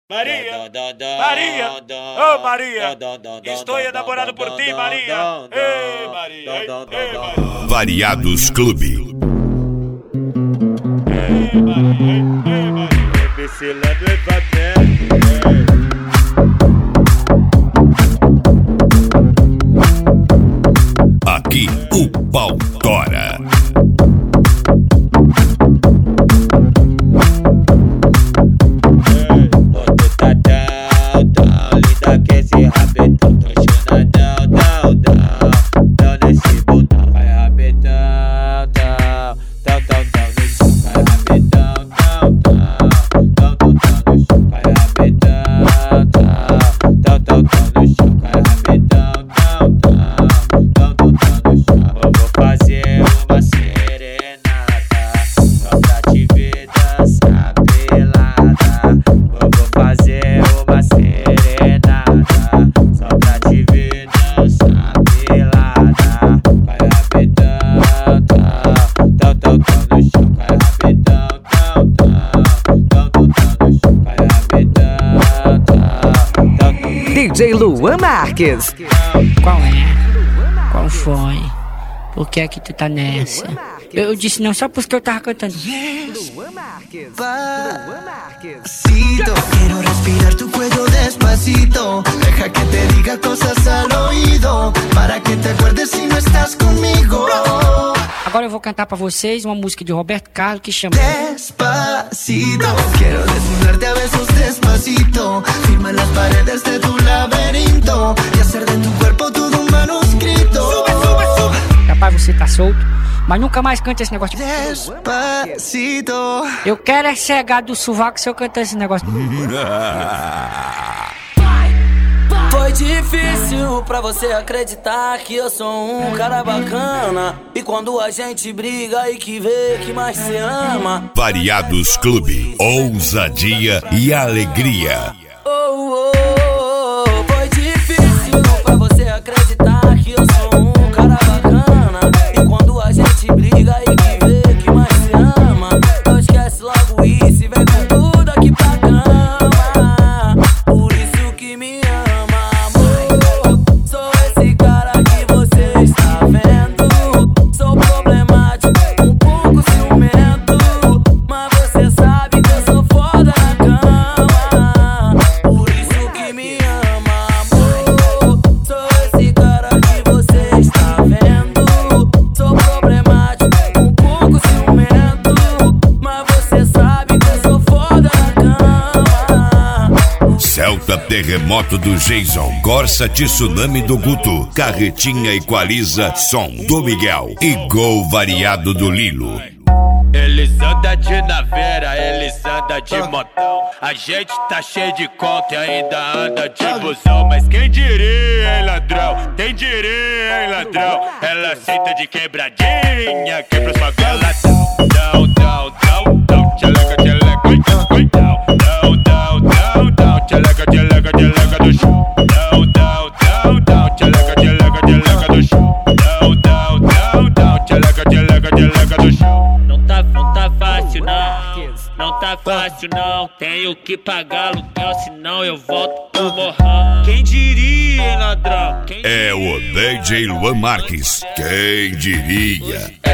Maria, Maria, oh Maria, estou enamorado por ti, Maria. Ei, Maria, ei, Maria. Variados Clube. Ei, Maria, ei, Maria. MC lá do Aqui o pau tora. DJ Luan Marques. Qual é? Qual foi? Por que é que tu tá nessa? Eu disse não só porque eu tava cantando. Luan Marques. Despacito, quiero respirar tu cuello despacito. Deja que te diga cosas al oído, para que te acuerdes si no estás conmigo. Agora eu vou cantar pra vocês uma música de Roberto Carlos que chama Despacito, quiero desnudarte a besos despacito. Firma las paredes de tu laberinto y hacer de tu cuerpo todo un manuscrito. Sube, sube, sube. Rapaz, você tá solto, mas nunca mais cante esse negócio de Despacito. Eu quero é cegar do sovaco se eu cantar esse negócio. Foi difícil pra você acreditar que eu sou um cara bacana. E quando a gente briga e que vê que mais se ama. Variados Clube, ousadia e alegria. Oh, oh, oh, foi difícil pra você acreditar que eu sou um cara bacana. E quando a gente briga e que vê que mais se ama, não esquece logo isso e vem com tudo aqui pra cama. Por isso que me ama, amor. Sou esse cara que você está vendo. Sou problemático, um pouco ciumento, mas você sabe que eu sou foda na cama. Por isso que me ama, amor. Sou esse cara que você está vendo. Sou problemático, um pouco ciumento, mas você sabe que eu sou foda na cama. Celta Terremoto do Jason, Corsa Tsunami do Guto, Carretinha Equaliza, Som do Miguel e Gol Variado do Lilo. Eles andam de naveira, eles andam de motão. A gente tá cheio de conta e ainda anda de busão. Mas quem diria, hein, ladrão? Quem diria, hein, ladrão? Ela aceita de quebradinha, quebra os faveladão. Não, não, não, não, tcheleca, tcheleca, oi, não, não, não, não, não, tcheleca, tcheleca, tcheleca do chão. Não, não, não, não, tcheleca, tcheleca, tcheleca do chão. Não, não, não, não, tcheleca, tcheleca, tcheleca do chão. Não tá fácil não tá fácil não. Tenho que pagar aluguel, senão eu volto pro morrão. Quem diria, hein, ladrão? É o DJ Luan Marques, quem diria?